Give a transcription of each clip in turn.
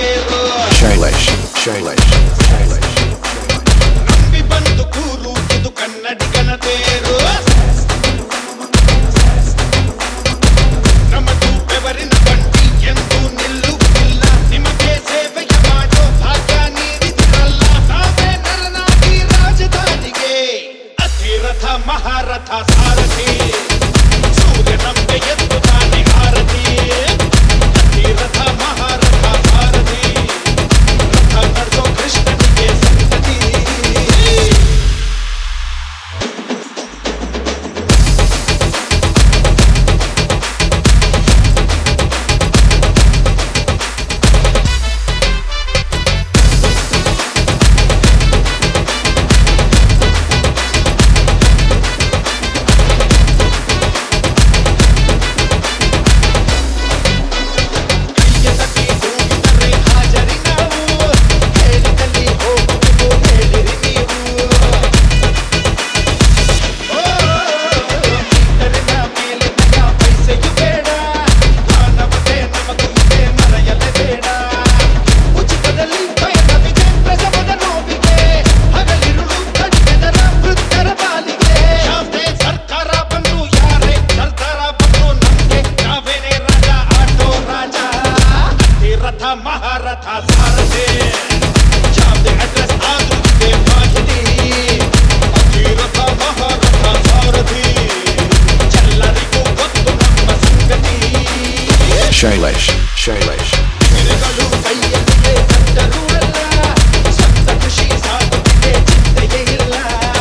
ತೇರು ಶೈಲೇಶ್ ಶೈಲೇಶ್ ಶೈಲೇಶ್ ನಂಬಿ ಬಂದು ಕೂರು ಇದು ಕನ್ನಡಿಗನ ತೇರು ನಮ್ಮದು ಬೆವರಿನ ಬಂಡಿ ಎಂದು ನಿಲ್ಲುವುದಿಲ್ಲ ನಿಮಗೆ ಸೇವೆಯ ಮಾಡೋ ಭಾಗ್ಯ ನೀಡಿದಿರಲ್ಲ ನಾವೇ ನರನಾಗಿ ರಾಜಧಾನಿಗೆ ಅತಿರಥ ಮಹಾರಥ ಸಾರಥಿ ಸೂರ್ಯ ನಮಗೆ ಎದ್ದು ತಾನೆ ಆರತಿ ಅತಿರಥ ಮಹಾರಥ ಸಾರಥಿ ರಥ ನಡೆಸೋ ಕೃಷ್ಣನಿಗೆ ಸಂತತಿ ಮಹಾರಥ ಸಾರಥಿ ಜಾಬ್ದೆ ಅಡ್ರೆಸ್ ಆದ್ರೂ ಇದೆ ಮಾಹಿತಿ ಅತಿರಥ ಮಹಾರಥ ಸಾರಥಿ ಎಲ್ಲರಿಗೂ ಗೊತ್ತು ನಮ್ಮ ಸಂಗತಿ ಶೈಲೇಶ್ ಶೈಲೇಶ್ ಗಿರಿಗಳು ಕೈಯಲ್ಲಿದೆ ಕಟ್ಟರೂ ಅಲ್ಲ ಸ್ವಂತ ಖುಷಿ ಸಾಗುತ್ತಿದೆ ಚಿಂತೆಯೇ ಇಲ್ಲ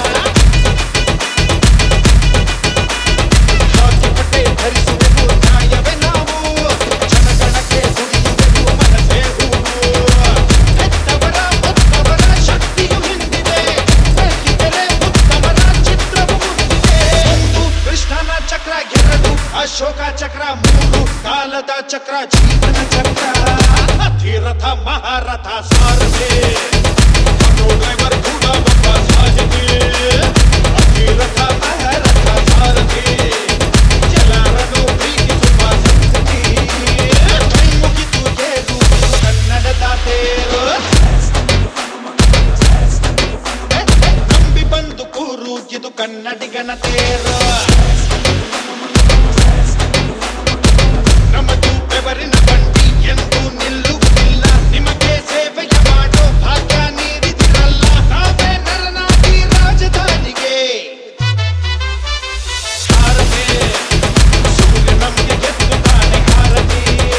ಹಾಕಿ ಬಟ್ಟೆ ಧರಿಸುವೆವು ನ್ಯಾಯವೇ ನಾವು ಜನಗಣಕ್ಕೆ ದುಡಿಯುವೆವು ಮನಸೇ ಹೂವು ಹೆತ್ತವರ ಹೊತ್ತವರ ಶಕ್ತಿಯು ಹಿಂದಿದೆ ಬೆಳಗಿದರೆ ಉತ್ತಮರ ಚಿತ್ರವು ಮುಂದಿದೆ ಒಂದು ಕೃಷ್ಣನ ಚಕ್ರ ಎರಡು ಅಶೋಕ ಚಕ್ರ ಮೂರು ಕಾಲದ ಚಕ್ರ ಜೀವನ ಚಕ್ರ ಅತಿರಥ ಮಹಾರಥ ಸಾರಥಿ ಆಟೋ ಡ್ರೈವರ್ ಕೂಡ ಒಬ್ಬ ಸಾಹಿತಿ ಅತಿರಥ ಮಹಾರಥ ಸಾರಥಿ ಎಲ್ಲರನ್ನು ಪ್ರೀತಿಸುವ ಸಂಸ್ಕೃತಿ ಕೈ ಮುಗಿದು ಏರು ಕನ್ನಡದ ತೇರು ನಂಬಿ ಬಂದು ಕೂರು ಇದು ಕನ್ನಡಿಗನ ತೇರು ನಮ್ಮದು ಬೆವರಿನ ಬಂಡಿ ಎಂದು ನಿಲ್ಲುವುದಿಲ್ಲ ನಿಮಗೆ ಸೇವೆಯ ಮಾಡೋ ಭಾಗ್ಯ ನೀಡಿದಿರಲ್ಲ ನಾವೇ ನರನಾಗಿ ರಾಜಧಾನಿಗೆ ಸಾರಥಿ ಸೂರ್ಯ ನಮಗೆ ಎದ್ದು ತಾನೆ ಆರತಿ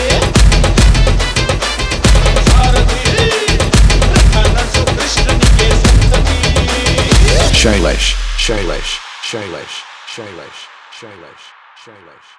ಸಾರಥಿ ರಥ ನಡೆಸೋ ಕೃಷ್ಣನಿಗೆ ಸಂತತಿ ಶೈಲೇಶ್ ಶೈಲೇಶ್ ಶೈಲೇಶ್ ಶೈಲೇಶ್ ಶೈಲೇಶ್ ಶೈಲೇಶ್